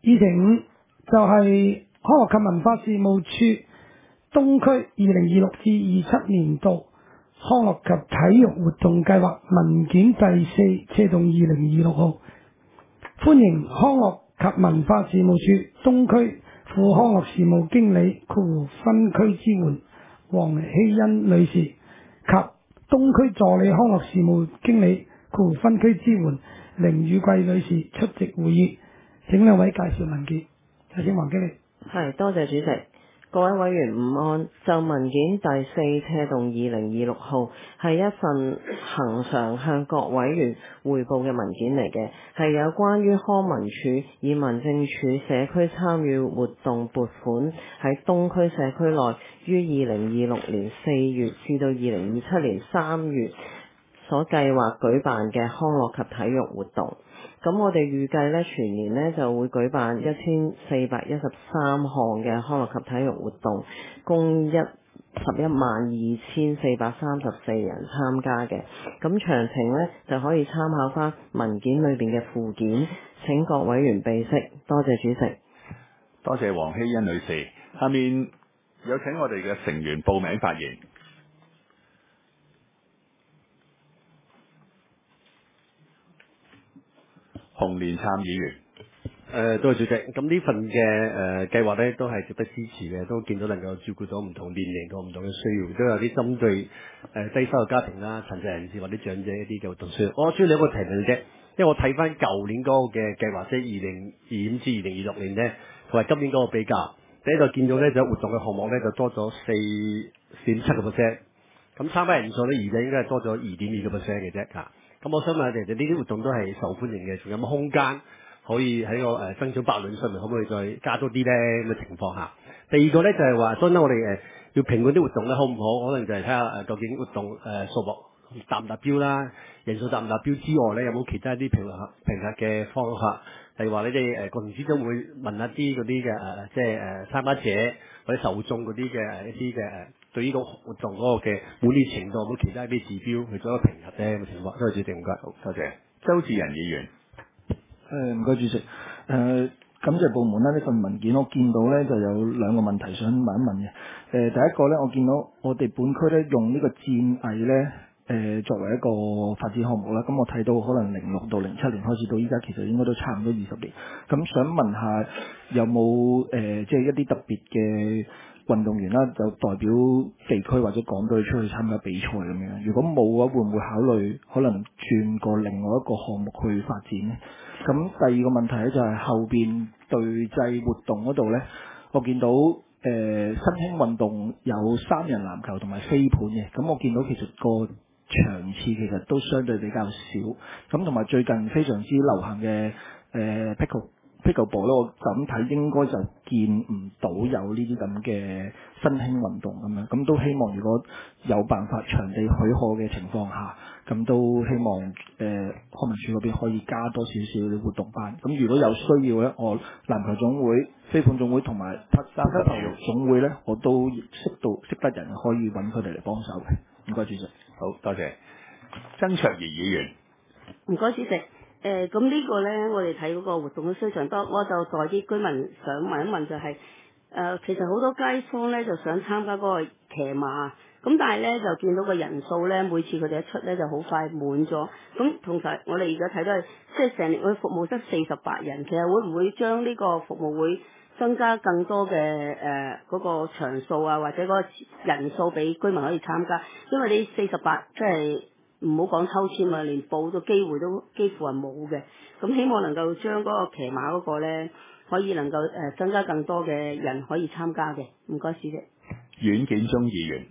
議程5就係康樂及文化事務處東區2026至27年度康樂及體育活動計劃文件第4斜動2026號，歡迎康樂及文化事務處東區副康樂事務經理分區支援黃希欣女士及東區助理康樂事務經理分區支援凌宇貴女士出席會議。請兩位介紹文件。有請黃經理。 係，多謝主席。各位委員午安。就文件第4斜動2026號係一份恆常向各委員匯報嘅文件嚟嘅，係有關於康文署以民政處社區參與活動撥款喺東區社區內於2026年4月至到2027年3月所計劃舉辦嘅康樂及體育活動。咁我哋預計咧全年咧就會舉辦1413項嘅康樂及體育活動，共112434人參加嘅。咁詳情咧就可以參考翻文件裏邊嘅附件，請各委員備悉。多謝主席。 多謝黃希欣女士。下面有請我哋嘅成員報名發言。洪連杉議員。 多謝主席。咁呢份嘅計劃咧都係值得支持嘅，都見到能夠照顧到唔同年齡同唔同嘅需要，都有啲針對低收入家庭啦、殘疾人士或者長者一啲嘅活動需要。我主要兩個提問啫，因為我睇翻舊年嗰個嘅計劃，即係2025至2026年咧，同埋今年嗰個比較，第一個見到咧就活動嘅項目咧就多咗4.7%，咁參加人數咧而家應該係多咗2.2%嘅啫嚇。咁我想問，其實呢啲活動都係受歡迎嘅，仲有冇空間可以喺個增長百輪上面可唔可以再加多啲咧咁嘅情況下？第二個咧就係話，當然我哋要評估啲活動咧好唔好，可能就係睇下究竟活動數目達唔達標啦，人數達唔達標之外咧，有冇其他一啲評核嘅方法？例如話你哋過程之中會問一啲嗰啲嘅即係參加者或者受眾嗰啲嘅一啲嘅對呢個活動嗰個嘅滿意程度，有冇其他一啲指標去做一個評核咧咁嘅情況？多謝主席，唔該。 好，多謝。周志仁議員。 唔該主席。感謝部門啦，呢份文件我見到咧就有兩個問題想問一問嘅。第一個咧，我見到我哋本區咧用呢個戰藝咧作為一個發展項目啦，咁我睇到可能06到07年開始到依家，其實應該都差唔多20年。咁想問下有冇即係一啲特別嘅運動員啦，就代表地區或者港隊出去參加比賽咁樣？如果冇嘅話，會唔會考慮可能轉過另外一個項目去發展呢？咁第二個問題咧就係後邊隊際活動嗰度咧，我見到新興運動有3人籃球同埋飛盤嘅，咁我見到其實個場次其實都相對比較少，咁同埋最近非常之流行嘅pickleball 咧，我就咁睇應該就見唔到有呢啲咁嘅新興運動咁樣，咁都希望如果有辦法場地許可嘅情況下，咁都希望康文署嗰邊可以加多少少啲活動班。咁如果有需要咧，我籃球總會、飛盤總會同埋三級球總會咧，我都識得人可以揾佢哋嚟幫手嘅。唔該主席。 好，多謝。曾卓怡議員。 唔該主席。咁呢個呢，我哋睇嗰個活動都非常多，我就代啲居民想問一問就係、其實好多街坊呢就想參加嗰個騎馬，咁但係呢，就見到個人數呢，每次佢哋一出呢就好快滿咗，咁同時我哋而家睇到係即係成年嘅服務得48人，其實會唔會將呢個服務會增加更多嘅嗰個場數啊，或者嗰個人數俾居民可以參加？因為你48即係唔好講抽籤啊，連報到機會都幾乎係冇嘅。咁希望能夠將嗰個騎馬嗰個咧，可以能夠增加更多嘅人可以參加嘅。唔該，主席。 阮建中議員。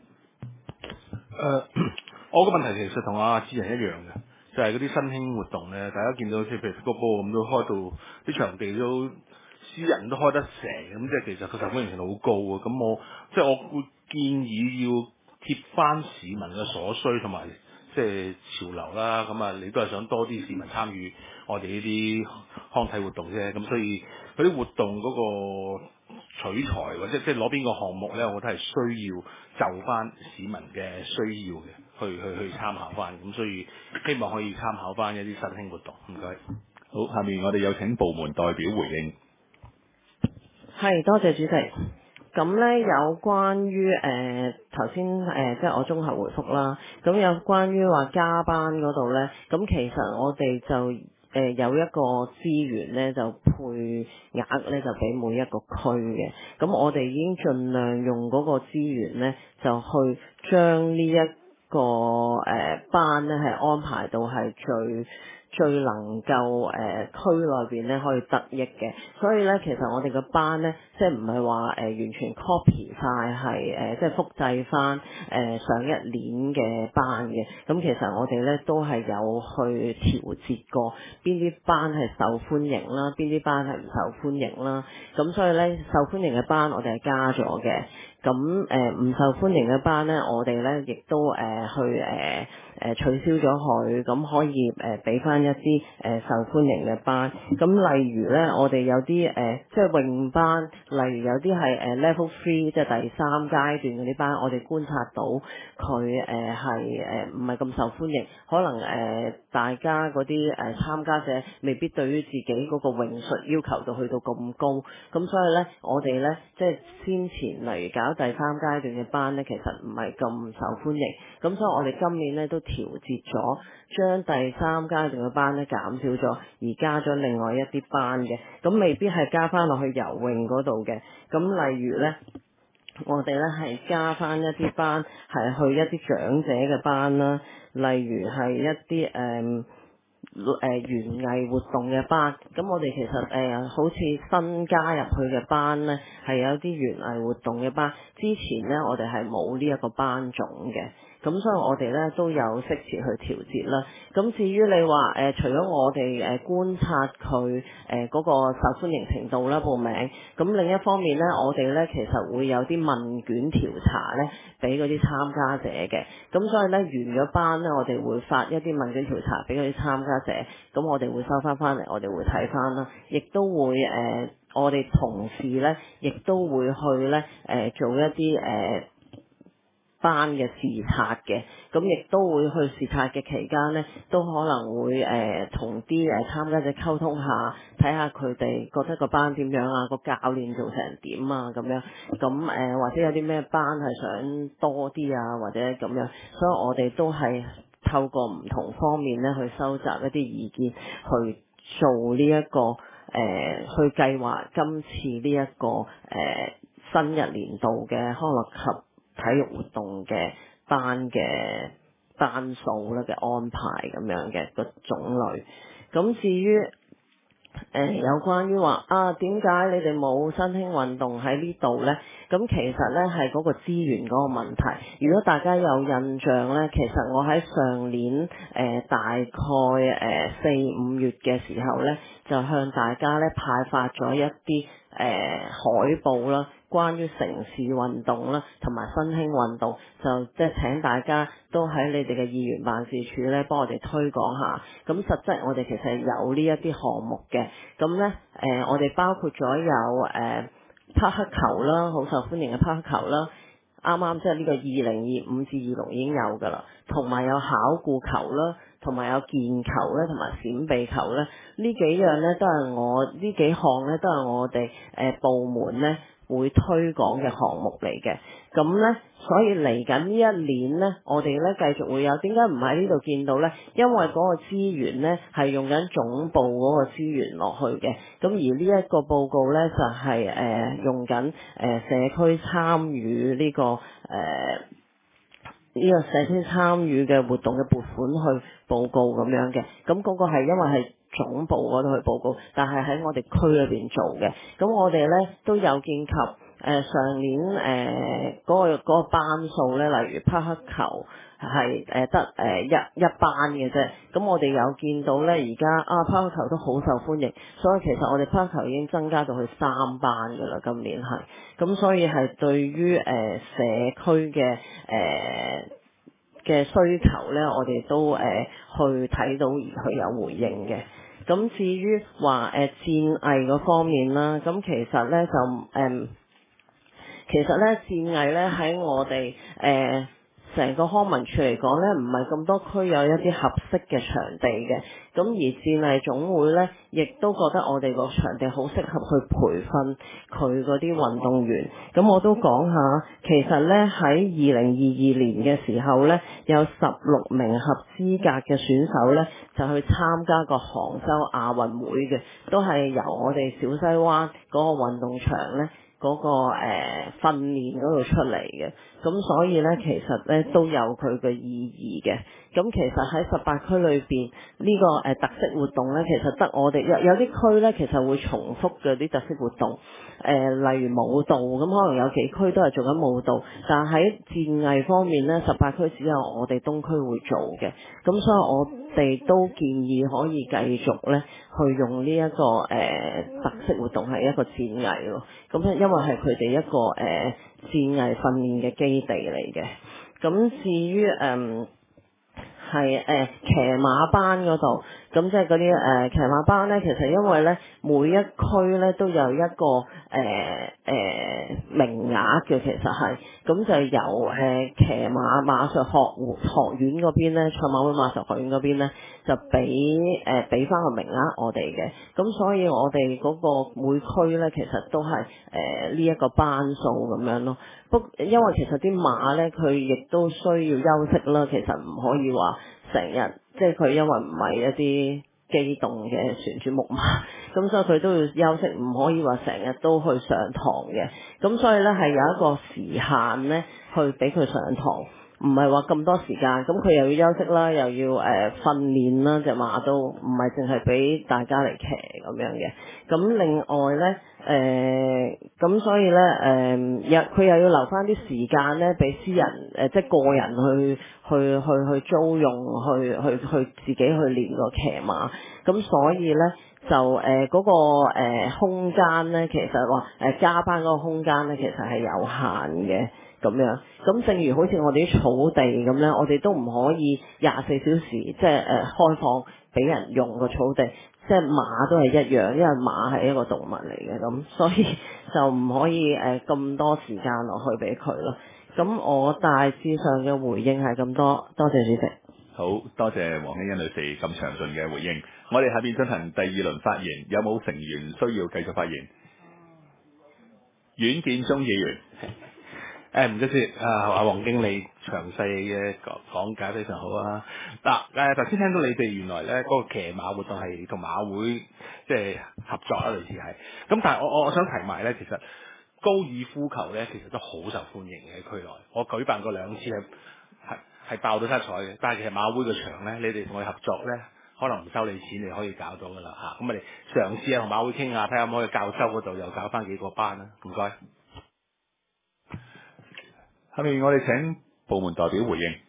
我個問題其實同阿志仁一樣嘅，就係嗰啲新興活動咧，大家見到譬如個波咁都開到啲場地都私人都開得成，咁即係其實個受歡迎程度好高啊！咁我會建議要貼翻市民嘅所需同埋即係潮流啦。咁啊，你都係想多啲市民參與我哋呢啲康體活動啫。咁所以嗰啲活動嗰個取材或者即係攞邊個項目咧，我覺得係需要就翻市民嘅需要嘅，去參考翻。咁所以希望可以參考翻一啲新興活動。唔該。 好，下面我哋有請部門代表回應。 係，多謝主席。咁咧有關於頭先即係我綜合回覆啦。咁有關於話加班嗰度咧，咁其實我哋就有一個資源咧，就配額咧就俾每一個區嘅。咁我哋已經盡量用嗰個資源咧，就去將呢一個班咧係安排到係最能夠區內邊咧可以得益嘅，所以咧其實我哋個班咧即係唔係話完全 copy 晒係即係複製翻上一年嘅班嘅，咁其實我哋咧都係有去調節過邊啲班係受歡迎啦，邊啲班係唔受歡迎啦，咁所以咧受歡迎嘅班我哋係加咗嘅。咁唔受歡迎嘅班咧，我哋咧亦都去取消咗佢，咁可以俾翻一啲受歡迎嘅班。咁例如咧，我哋有啲即係泳班，例如有啲係level 3，即係第3階段嗰啲班，我哋觀察到佢係唔係咁受歡迎，可能大家嗰啲參加者未必對於自己嗰個泳術要求到去到咁高，咁所以咧我哋咧即係先前例如搞第3階段嘅班咧，其實唔係咁受歡迎，咁所以我哋今年咧都調節咗，將第3階段嘅班咧減少咗，而加咗另外一啲班嘅，咁未必係加翻落去游泳嗰度嘅，咁例如咧。我哋咧係加翻一啲班，係去一啲長者嘅班啦，例如係一啲園藝活動嘅班。咁我哋其實好似新加入去嘅班咧，係有啲園藝活動嘅班。之前咧我哋係冇呢一個班種嘅。咁所以我哋咧都有適時去調節啦。咁至於你話除咗我哋觀察佢嗰個受歡迎程度啦，報名，咁另一方面咧，我哋咧其實會有啲問卷調查咧，俾嗰啲參加者嘅。咁所以咧完咗班咧，我哋會發一啲問卷調查俾嗰啲參加者，咁我哋會收翻嚟，我哋會睇翻啦，亦都會我哋同事咧，亦都會去咧做一啲班嘅視察嘅，咁亦都會去視察嘅期間呢，都可能會同啲參加者溝通下，睇下佢哋覺得個班點樣啊，個教練做成點啊咁樣，咁或者有啲咩班係想多啲啊，或者咁樣，所以我哋都係透過唔同方面咧去收集一啲意見，去做呢一個去計劃今次呢一個新一年度嘅康樂及體育活動嘅班數咧嘅安排咁樣嘅個種類，咁至於有關於話點解你哋冇新興運動喺呢度呢？咁其實呢係嗰個資源嗰個問題。如果大家有印象呢，其實我喺上年大概4-5月嘅時候呢，就向大家呢派發咗一啲海報啦。關於城市運動啦，同埋新興運動，就即係請大家都喺你哋嘅議員辦事處咧，幫我哋推廣下。咁實質我哋其實有呢一啲項目嘅。咁咧我哋包括咗有匹克球啦，好受歡迎嘅匹克球啦。啱啱即係呢個2025至26已經有㗎啦，同埋有考古球啦，同埋有毽球咧，同埋閃避球咧，呢幾樣咧都係呢幾項咧都係我哋部門咧會推廣嘅項目嚟嘅。咁咧，所以嚟緊呢一年咧，我哋咧繼續會有。點解唔喺呢度見到咧？因為嗰個資源咧係用緊總部嗰個資源落去嘅。咁而呢一個報告咧就係用緊社區參與呢個呢個社區參與嘅活動嘅撥款去報告咁樣嘅，咁嗰個係因為係總部嗰度去報告，但係喺我哋區裏邊做嘅，咁我哋咧都有見及上年嗰個班數咧，例如匹克球係得一班嘅啫，咁我哋有見到咧而家匹克球都好受歡迎，所以其實我哋匹克球已經增加到去3班㗎啦，今年係，咁所以係對於社區嘅需求咧，我哋都去睇到而去有回應嘅。咁至於話戰藝嗰方面啦，咁其實咧就戰藝咧喺我哋成個康文署嚟講咧，唔係咁多區有一啲合適嘅場地嘅。咁而戰藝總會咧，亦都覺得我哋個場地好適合去培訓佢嗰啲運動員。咁我都講下，其實咧喺2022年嘅時候咧，有16名合資格嘅選手咧，就去參加個杭州亞運會嘅，都係由我哋小西灣嗰個運動場咧。嗰個訓練嗰度出嚟嘅，咁所以咧其實咧都有佢嘅意義嘅。咁其實喺18區裏邊呢個特色活動咧，其實得我哋有啲區咧，其實會重複嘅啲特色活動，例如舞蹈，咁可能有幾區都係做緊舞蹈，但係喺戰藝方面咧，18區只有我哋東區會做嘅。咁所以我哋都建議可以繼續咧去用呢一個特色活動係一個戰藝咯。咁因為係佢哋一個戰藝訓練嘅基地嚟嘅。咁至於係騎馬班嗰度，咁即係嗰啲騎馬班咧，其實因為咧每一區咧都有一個名額嘅，其實係咁就由騎馬術學院嗰邊咧，賽馬會馬術學院嗰邊咧就俾翻個名額我哋嘅，咁所以我哋嗰個每區咧其實都係呢一個班數咁樣咯。因為其實啲馬咧佢亦都需要休息啦，其實唔可以話成日，即係佢因為唔係一啲機動嘅旋轉木馬，咁所以佢都要休息，唔可以話成日都去上堂嘅。咁所以咧係有一個時限咧，去俾佢上堂，唔係話咁多時間。咁佢又要休息啦，又要訓練啦，隻馬都唔係淨係俾大家嚟騎咁樣嘅。咁另外咧，咁所以咧，佢又要留翻啲時間咧，俾私人即係個人去租用，去自己去練個騎馬。咁所以咧就嗰個空間咧，其實話加班嗰個空間咧，其實係有限嘅咁樣。咁正如好似我哋啲草地咁咧，我哋都唔可以24小時即係開放俾人用個草地。即係馬都係一樣，因為馬係一個動物嚟嘅，咁所以就唔可以咁多時間落去俾佢咯。咁我大致上嘅回應係咁多，多謝主席。 好多謝黃希欣女士咁詳盡嘅回應。我哋下邊進行第2輪發言，有冇成員需要繼續發言？阮建中議員。 唔該先，黃經理詳細嘅講解非常好啊！嗱，頭先聽到你哋原來咧嗰個騎馬活動係同馬會即係合作啦，類似係。咁但係我想提埋咧，其實高爾夫球咧其實都好受歡迎嘅喺區內。我舉辦過2次係爆到七彩嘅，但係其實馬會嘅場咧，你哋同佢合作咧，可能唔收你錢，你可以搞到噶啦嚇。咁我哋嘗試下同馬會傾下，睇下可唔可以教州嗰度又搞翻幾個班啦。唔該。 下面我哋請部門代表回應。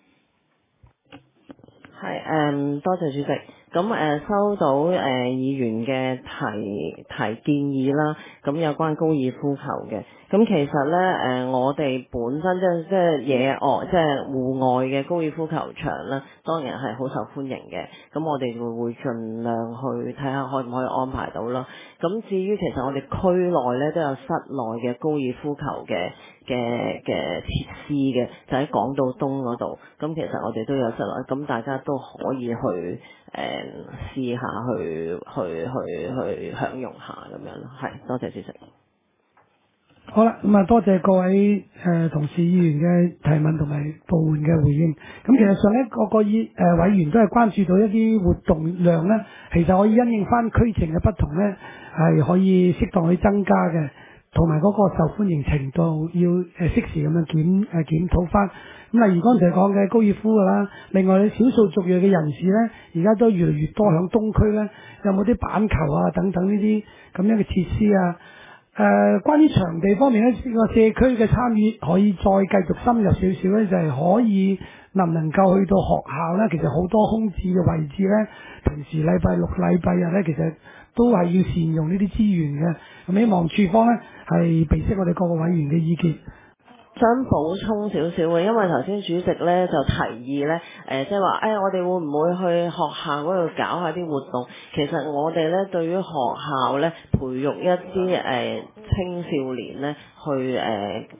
係多謝主席。咁收到議員嘅提建議啦，咁有關高爾夫球嘅。咁其實咧我哋本身即係野外即係戶外嘅高爾夫球場咧，當然係好受歡迎嘅。咁我哋會盡量去睇下可唔可以安排到啦。咁至於其實我哋區內咧都有室內嘅高爾夫球嘅設施嘅，就喺港島東嗰度。咁其實我哋都有室內，咁大家都可以去試下去享用下咁樣咯。係，多謝主席。 好啦，咁啊多謝各位同事議員嘅提問同埋部門嘅回應。咁其實上咧各個委員都係關注到一啲活動量咧，其實可以因應翻區情嘅不同咧，係可以適當去增加嘅，同埋嗰個受歡迎程度要適時咁樣檢討翻。咁例如剛才講嘅高爾夫㗎啦，另外少數族裔嘅人士咧，而家都越嚟越多響東區咧，有冇啲板球啊等等呢啲咁樣嘅設施啊？關於場地方面咧，個社區嘅參與可以再繼續深入少少咧，就係可以能唔能夠去到學校咧？其實好多空置嘅位置咧，平時禮拜六、禮拜日咧，其實都係要善用呢啲資源嘅。咁希望處方咧係備悉我哋各個委員嘅意見。 想補充少少嘅，因為頭先主席咧就提議咧，即係話，我哋會唔會去學校嗰度搞下啲活動？其實我哋咧對於學校咧培育一啲青少年咧去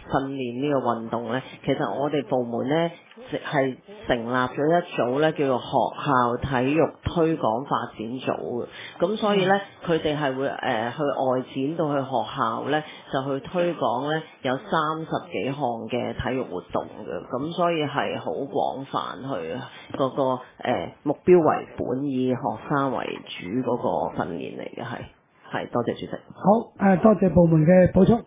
訓練呢個運動咧，其實我哋部門咧係成立咗一組咧叫做學校體育推廣發展組嘅，咁所以咧佢哋係會去外展到去學校咧，就去推廣咧有30幾項嘅體育活動嘅，咁所以係好廣泛去嗰個目標為本，以學生為主嗰個訓練嚟嘅，係多謝主席。 好，多謝部門嘅補充。